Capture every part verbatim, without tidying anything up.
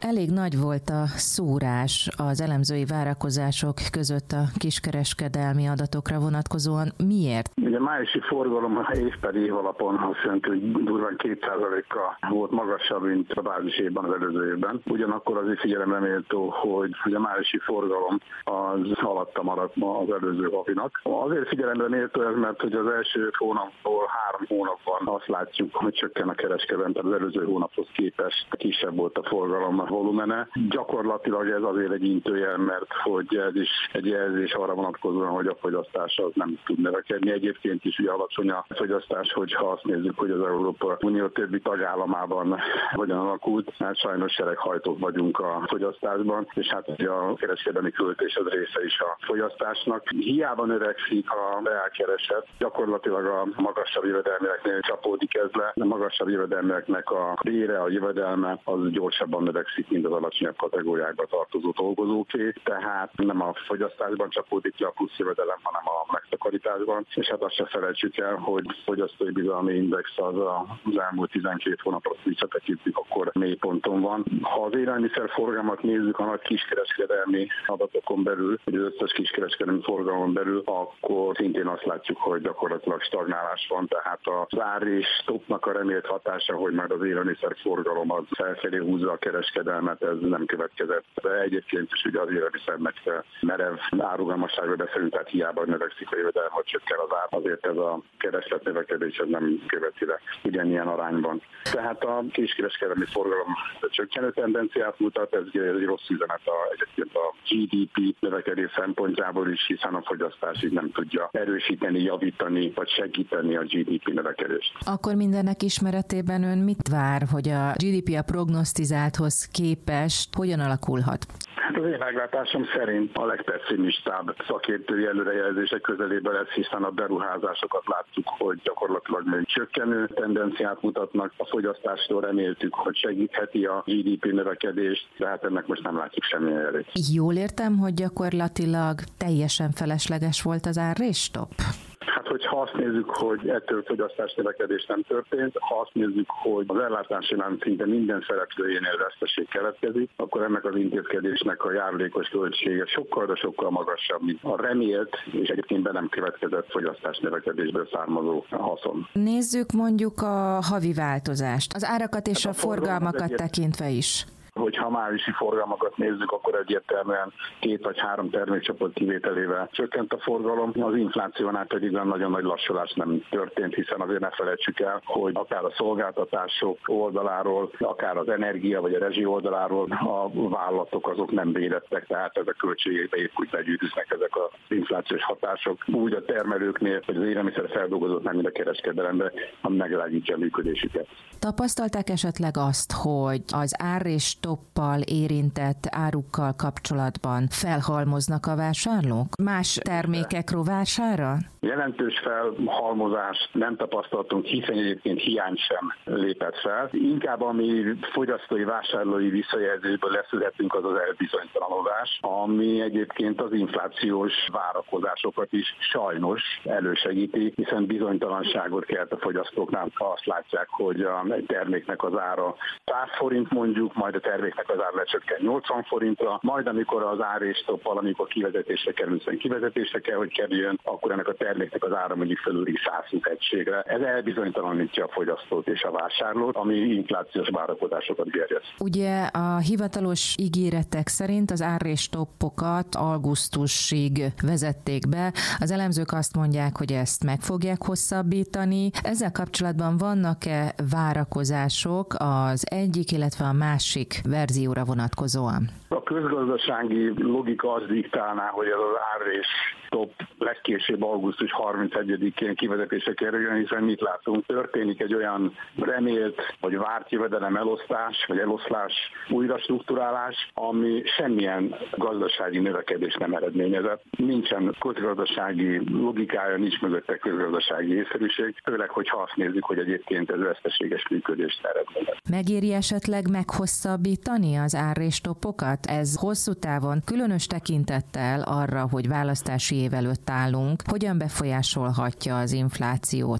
elég nagy volt a szórás az elemzői várakozások között a kiskereskedelmi adatokra vonatkozóan. Miért? Ugye a májusi forgalom év per év alapon azt jelenti, hogy durván két százalékkal volt magasabb, mint a bázis évben az előző évben. Ugyanakkor azért figyelemre méltó, hogy a májusi forgalom az alatta maradt ma az előző havinak. Azért figyelemre méltó ez, mert hogy az első hónapból három hónapban azt látjuk, hogy csökken a kereskedelem, tehát az előző hónaphoz képest kisebb volt a forgalom volumene. Gyakorlatilag ez azért egy intőjel, mert hogy ez is egy jelzés arra vonatkozóan, hogy a fogyasztás az nem tud növekedni. Egyébként is ugye alacsony a fogyasztás, hogyha azt nézzük, hogy az Európai Unió többi tagállamában hogyan alakult, hát sajnos sereghajtók vagyunk a fogyasztásban, és hát ugye a kereskedelmi költés az része is a fogyasztásnak. Hiába növekszik a reálkereset, gyakorlatilag a magasabb jövedelmeknél csapódik ez le, a magasabb jövedelmeknek a bére, a jövedelme az gyorsabban növekszik, mint az alacsonyabb kategóriákba tartozó dolgozóké, tehát nem a fogyasztásban csapódik ki a plusz jövedelem, hanem a megtakarításban, és hát azt se felejtsük el, hogy fogyasztói bizalmi index az az elmúlt tizenkét hónapot visszatekintjük, akkor mélyponton van. Ha az élelmiszer forgalmat nézzük a nagy kiskereskedelmi adatokon belül, vagy az összes kiskereskedelmi forgalmon belül, akkor szintén azt látjuk, hogy gyakorlatilag stagnálás van, tehát az ár és topnak a remélt hatása, hogy majd az élelmiszer forgalom az felfelé húzza a kereskedelmet, ez nem következett. De egyébként is ugye az élelmiszernek merev árugalmasságról beszélünk, tehát hiába növekszik a jövedelem, hogy csökken az ár, azért ez a kereslet növekedés ez nem követi le ugyanilyen arányban. Tehát a kiskereskedelmi forgalom csökkenő tendenciát mutat, ez egy rossz üzenet a, egyébként a gé dé pé növekedés szempontjából is, hiszen a fogyasztás így nem tudja erősíteni, javítani vagy segíteni a gé dé pé növekedést. Akkor mindennek ismeretében ön mit vár, hogy a gé dé pé a prognosztizálthoz képest hogyan alakulhat? Hát az én meglátásom szerint a legpesszimistább szakértői előrejelzések közelében lesz, hiszen a beruházásokat láttuk, hogy gyakorlatilag még csökkenő tendenciát mutatnak. A fogyasztástól reméltük, hogy segítheti a gé dé pé növekedést, de hát ennek most nem látjuk semmilyen jelét. Jól értem, hogy gyakorlatilag teljesen felesleges volt az árrésstop? Hát, hogyha azt nézzük, hogy ettől fogyasztás növekedés nem történt, ha azt nézzük, hogy az ellátási lánc szinte minden szereplőjénél veszteség keletkezik, akkor ennek az intézkedésnek a járulékos költsége sokkal, de sokkal magasabb, mint a remélt, és egyébként be nem következett fogyasztás növekedésből származó haszon. Nézzük mondjuk a havi változást, az árakat és hát a, a forgalmakat tekintve is. Hogyha a májusi forgalmakat nézzük, akkor egyértelműen két vagy három termékcsoport kivételével csökkent a forgalom. Az inflációnál pedig nagyon nagy lassulás nem történt, hiszen azért ne felejtsük el, hogy akár a szolgáltatások oldaláról, akár az energia vagy a rezsi oldaláról a vállalatok azok nem védettek, tehát ezek a költségekbe épp úgy begyűrűznek ezek az inflációs hatások. Úgy a termelőknél, vagy az élelmiszer feldolgozottnál, mint a kereskedelemben, ami meglágyítja a működésüket. Tapasztalták esetleg azt, hogy az ár és stoppal érintett árukkal kapcsolatban felhalmoznak a vásárlók? Más termékekről vásárra? Jelentős felhalmozást nem tapasztaltunk, hiszen egyébként hiány sem lépett fel. Inkább ami fogyasztói, vásárlói visszajelzésből leszületünk, az az elbizonytalanodás, ami egyébként az inflációs várakozásokat is sajnos elősegíti, hiszen bizonytalanságot kelt a fogyasztóknál, ha azt látják, hogy a terméknek az ára száz forint mondjuk, majd a terméknek az ára lecsökken nyolcvan forintra, majd amikor az ár és stoppal, amikor kivezetésre kerül, hiszen kivezetésre kell, hogy kerüljön, akkor ennek a terméknek az ára mondjuk felüli százhúsz egységre. Ez elbizonytalanítja a fogyasztót és a vásárlót, ami inflációs várakozásokat gerjeszt. Ugye a hivatalos ígéretek szerint az ár és stoppokat augusztusig vezették be. Az elemzők azt mondják, hogy ezt meg fogják hosszabbítani. Ezzel kapcsolatban vannak-e várakozások az egyik, illetve a másik verzióra vonatkozóan? A közgazdasági logika az diktálná, hogy ez az ár és stopp legkésőbb augusztus harmincegyedikén kivezetésre kerüljön, hiszen mit látunk? Történik egy olyan remélt vagy várt jövedelem elosztás, vagy eloszlás, újra strukturálás, ami semmilyen gazdasági növekedés nem eredményezett. Nincsen közgazdasági logikája, nincs mögötte közgazdasági észszerűség, főleg, hogyha azt nézzük, hogy egyébként ez veszteséges működést eredményez. Megéri esetleg meghosszabbítani az ár és stoppokat? Ez hosszú távon, különös tekintettel arra, hogy választási év előtt állunk, hogyan befolyásolhatja az inflációt?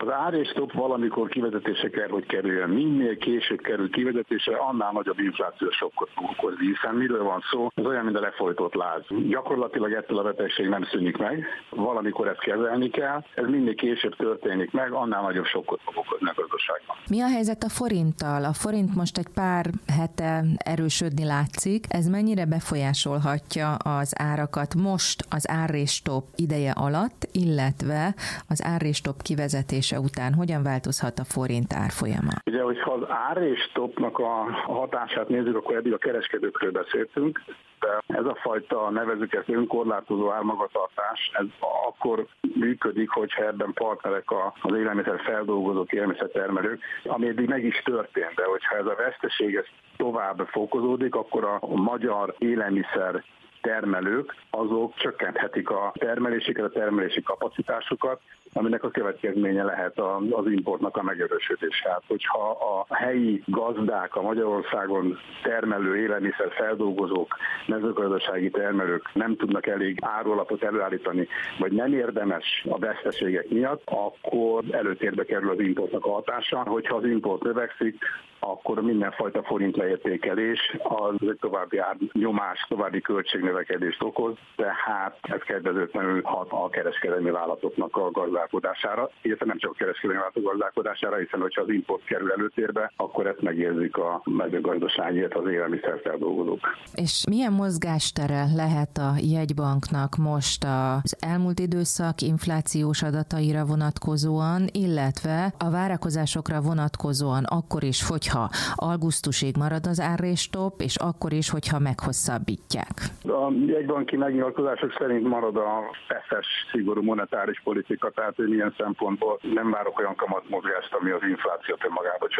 Az ár és stop valamikor kivezetése kell, hogy kerüljön. Minél később kerül kivezetése, annál nagyobb inflációs sokkot fog okozni. Hiszen miről van szó? Ez olyan, mint a lefolytott láz. Gyakorlatilag ettől a betegség nem szűnik meg, valamikor ezt kezelni kell. Ez minél később történik meg, annál nagyobb sokkot fog okozni a gazdaságban. Mi a helyzet a forinttal? A forint most egy pár hete erősödni látszik. Ez mennyire befolyásolhatja az árakat most az árrésstop ideje alatt, illetve az árrésstop kivezetése után? Hogyan változhat a forint árfolyama? Ugye, hogyha az árrésstopnak a hatását nézzük, akkor eddig a kereskedőkről beszéltünk, de ez a fajta, nevezzük ezt önkorlátozó ármagatartás, ez akkor működik, hogyha ebben partnerek az élelmiszer feldolgozók, élelmiszertermelők, ami eddig meg is történt, de hogyha ez a veszteség ez tovább fokozódik, akkor a magyar élelmiszer termelők, azok csökkenthetik a termelésüket, a termelési kapacitásukat, aminek a következménye lehet az importnak a megerősödése. Hát, hogyha a helyi gazdák, a Magyarországon termelő élelmiszer feldolgozók, mezőgazdasági termelők nem tudnak elég árulapot előállítani, vagy nem érdemes a veszteségek miatt, akkor előtérbe kerül az importnak a hatása. Hogyha az import növekszik, akkor mindenfajta forint leértékelés az egy további árnyomás, további költségnövekedést okoz, tehát ez kedvezőtlenül hat a kereskedelmi vállalatoknak a gazdálkodására, illetve nem csak a kereskedelmi vállalatok gazdálkodására, hiszen hogyha az import kerül előtérbe, akkor ezt megérzik a mezőgazdasági, illetve az élelmiszerfeldolgozók. És milyen mozgástere lehet a jegybanknak most az elmúlt időszak inflációs adataira vonatkozóan, illetve a várakozásokra vonatkozóan akkor is, hogyha augusztusig marad az árrésstop, és akkor is, hogyha meghosszabbítják? A jegybanki megnyilatkozások szerint marad a feszes, szigorú monetáris politika, tehát hogy milyen szempontból nem várok olyan kamatmozgást, ami az inflációt önmagában